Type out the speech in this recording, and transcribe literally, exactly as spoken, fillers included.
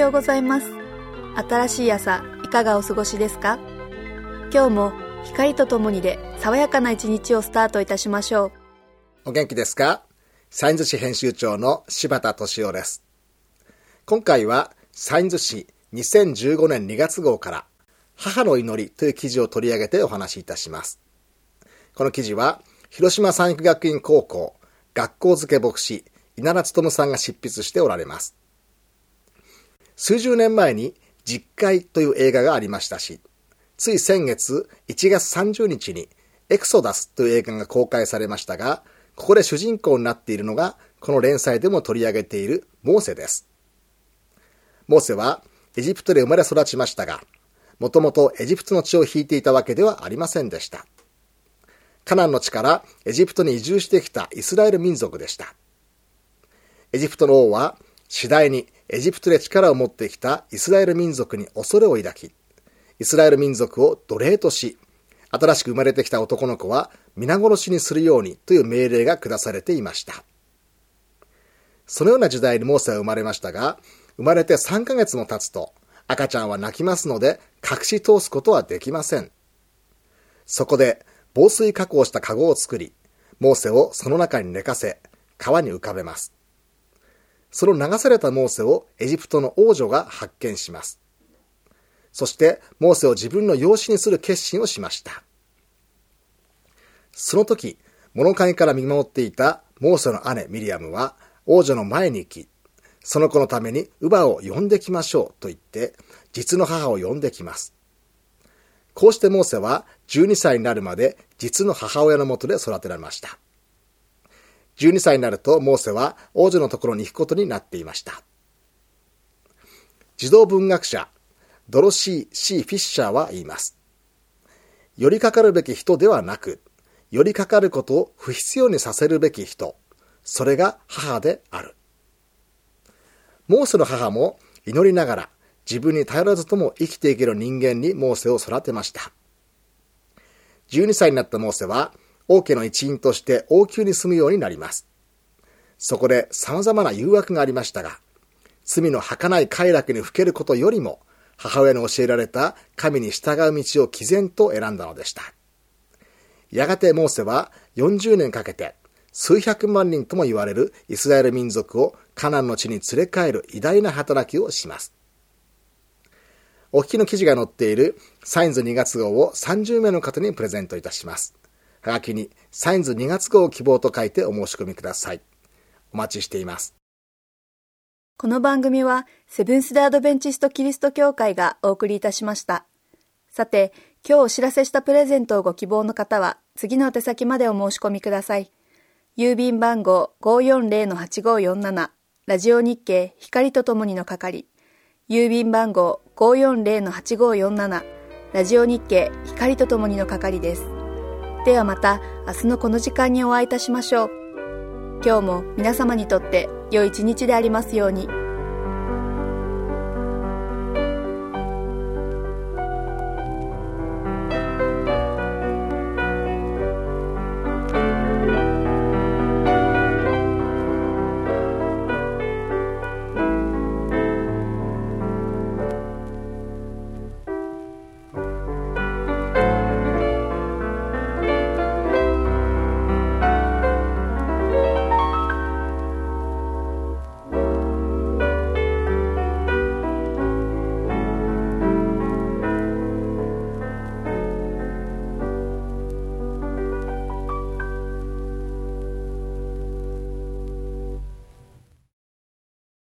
ようございます。新しい朝、いかがお過ごしですか？今日も光とともにで爽やかな一日をスタートいたしましょう。 お元気ですか？サインズ誌編集長の柴田俊夫です。今回はサインズ誌にせんじゅうごねんにがつ号から母の祈りという記事を取り上げてお話しいたします。この記事は広島三育学院高校学校付け牧師稲田勉さんが執筆しておられます。数十年前に実会という映画がありましたし、つい先月いちがつさんじゅうにちにエクソダスという映画が公開されましたが、ここで主人公になっているのがこの連載でも取り上げているモーセです。モーセはエジプトで生まれ育ちましたが、もともとエジプトの血を引いていたわけではありませんでした。カナンの地からエジプトに移住してきたイスラエル民族でした。エジプトの王は次第にエジプトで力を持ってきたイスラエル民族に恐れを抱き、イスラエル民族を奴隷とし、新しく生まれてきた男の子は皆殺しにするようにという命令が下されていました。そのような時代にモーセは生まれましたが、生まれてさんかげつも経つと赤ちゃんは泣きますので隠し通すことはできません。そこで防水加工したカゴを作り、モーセをその中に寝かせ、川に浮かべます。その流されたモーセをエジプトの王女が発見します。そしてモーセを自分の養子にする決心をしました。その時、物陰から見守っていたモーセの姉ミリアムは王女の前に行き、その子のために乳母を呼んできましょうと言って、実の母を呼んできます。こうしてモーセはじゅうにさいになるまで実の母親のもとで育てられました。じゅうにさいになるとモーセは王女のところに行くことになっていました。児童文学者ドロシー・シー・フィッシャーは言います。寄りかかるべき人ではなく、寄りかかることを不必要にさせるべき人、それが母である。モーセの母も祈りながら自分に頼らずとも生きていける人間にモーセを育てました。じゅうにさいになったモーセは王家の一員として王宮に住むようになります。そこで様々な誘惑がありましたが、罪の儚い快楽にふけることよりも、母親に教えられた神に従う道を毅然と選んだのでした。やがてモーセはよんじゅうねんかけて、数百万人とも言われるイスラエル民族をカナンの地に連れ帰る偉大な働きをします。お聞きの記事が載っているサインズにがつ号をさんじゅうめいの方にプレゼントいたします。はがきにサインズにがつ号を希望と書いてお申し込みください。お待ちしています。 この番組はセブンス・デ・アドベンチスト・キリスト教会がお送りいたしました。さて、今日お知らせしたプレゼントをご希望の方は次の宛先までお申し込みください。郵便番号 ごーよんぜろのはちごーよんなな ラジオ日経光とともにの係。郵便番号 ごーよんぜろのはちごーよんなな ラジオ日経光とともにの係です。ではまた明日のこの時間にお会いいたしましょう。今日も皆様にとって良い一日でありますように。